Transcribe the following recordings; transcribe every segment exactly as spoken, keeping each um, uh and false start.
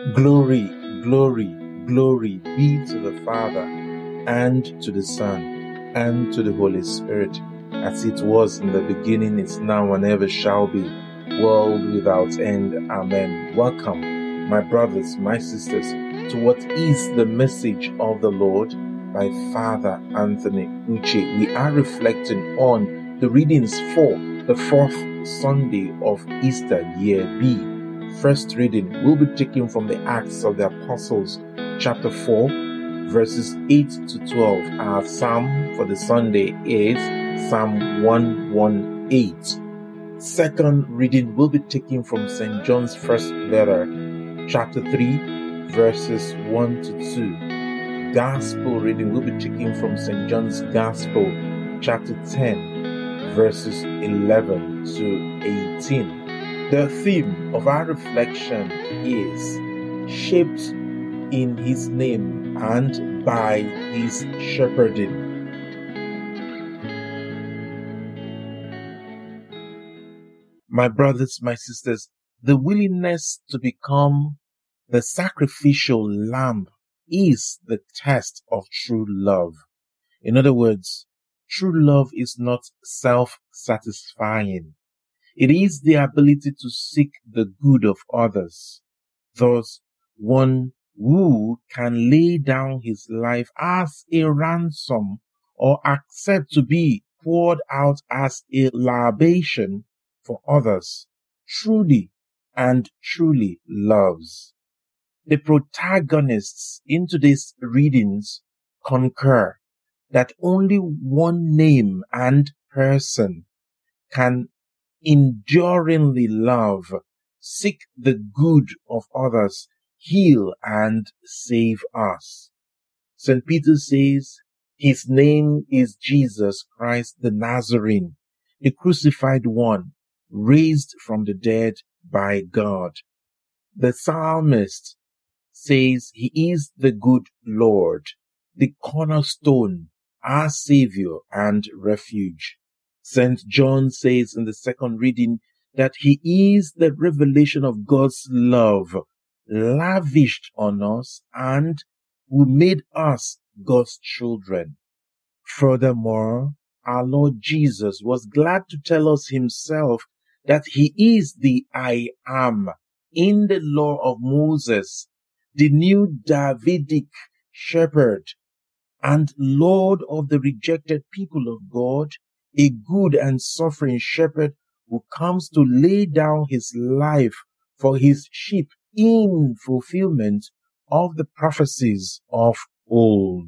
Glory, glory, glory be to the Father, and to the Son, and to the Holy Spirit, as it was in the beginning, is now, and ever shall be, world without end. Amen. Welcome, my brothers, my sisters, to what is the message of the Lord by Father Anthony Uche. We are reflecting on the readings for the fourth Sunday of Easter, year B. First reading will be taken from the Acts of the Apostles, chapter four, verses eight to twelve. Our psalm for the Sunday is Psalm one eighteen. Second reading will be taken from Saint John's first letter, chapter three, verses one to two. Gospel reading will be taken from Saint John's Gospel, chapter ten, verses eleven to eighteen. The theme of our reflection is shaped in His name and by His shepherding. My brothers, my sisters, the willingness to become the sacrificial lamb is the test of true love. In other words, true love is not self-satisfying. It is the ability to seek the good of others. Thus, one who can lay down his life as a ransom or accept to be poured out as a libation for others, truly and truly loves. The protagonists in today's readings concur that only one name and person can enduringly love, seek the good of others, heal and save us. Saint Peter says, His name is Jesus Christ the Nazarene, the crucified one, raised from the dead by God. The psalmist says He is the good Lord, the cornerstone, our Savior and refuge. Saint John says in the second reading that He is the revelation of God's love, lavished on us and who made us God's children. Furthermore, our Lord Jesus was glad to tell us Himself that He is the I Am in the law of Moses, the new Davidic shepherd and Lord of the rejected people of God, a good and suffering shepherd who comes to lay down His life for His sheep in fulfillment of the prophecies of old.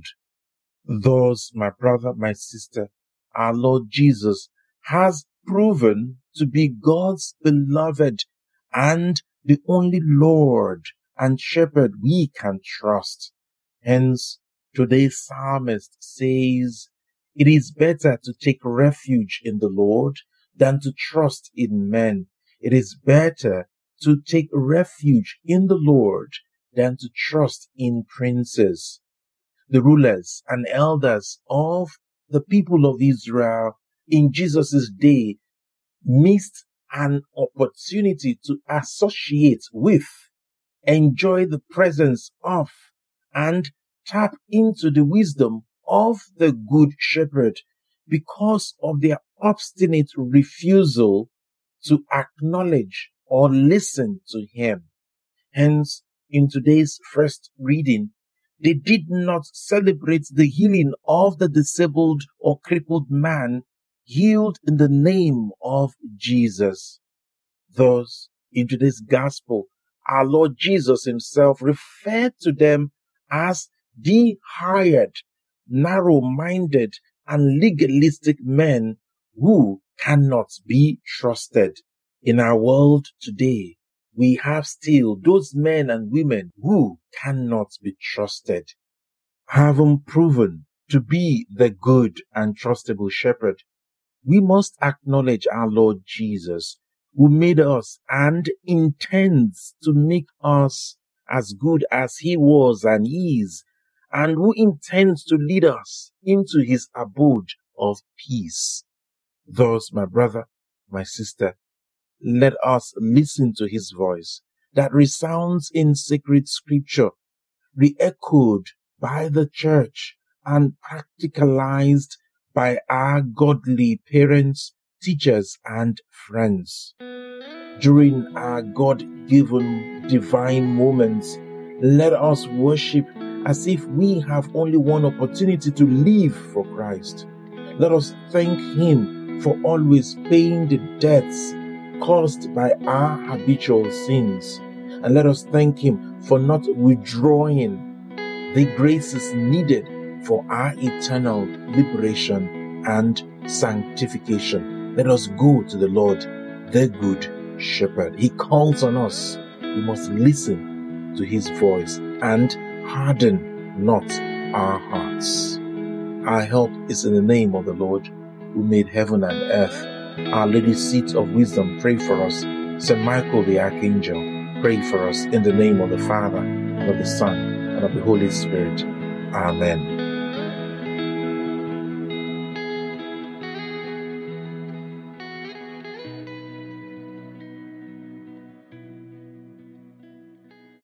Thus, my brother, my sister, our Lord Jesus has proven to be God's beloved and the only Lord and shepherd we can trust. Hence, today's psalmist says, it is better to take refuge in the Lord than to trust in men. It is better to take refuge in the Lord than to trust in princes. The rulers and elders of the people of Israel in Jesus' day missed an opportunity to associate with, enjoy the presence of, and tap into the wisdom of the Good Shepherd because of their obstinate refusal to acknowledge or listen to Him. Hence, in today's first reading, they did not celebrate the healing of the disabled or crippled man healed in the name of Jesus. Thus, in today's gospel, our Lord Jesus Himself referred to them as the hired, narrow-minded, and legalistic men who cannot be trusted. In our world today, we have still those men and women who cannot be trusted. Having proven to be the good and trustable shepherd, we must acknowledge our Lord Jesus, who made us and intends to make us as good as He was and is, and who intends to lead us into His abode of peace. Thus, my brother, my sister, let us listen to His voice, that resounds in sacred scripture, re-echoed by the church and practicalized by our godly parents, teachers, and friends. During our God-given divine moments, let us worship as if we have only one opportunity to live for Christ. Let us thank Him for always paying the debts caused by our habitual sins. And let us thank Him for not withdrawing the graces needed for our eternal liberation and sanctification. Let us go to the Lord, the Good Shepherd. He calls on us. We must listen to His voice and harden not our hearts. Our help is in the name of the Lord, who made heaven and earth. Our Lady Seat of Wisdom, pray for us. Saint Michael the Archangel, pray for us in the name of the Father, and of the Son, and of the Holy Spirit. Amen.